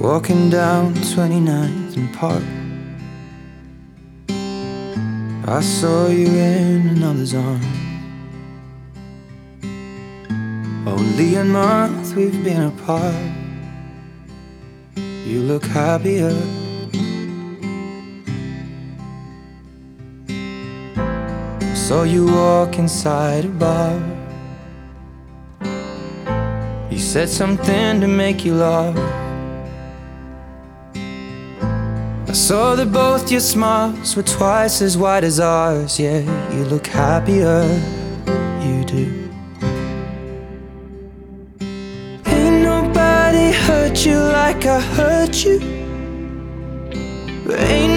Walking down 29th and Park, I saw you in another's arms. Only a month we've been apart. You look happier. Saw you walk inside a bar. You said something to make you laugh. I saw that both your smiles were twice as wide as ours. Yeah, you look happier, you do. Ain't nobody hurt you like I hurt you. Ain't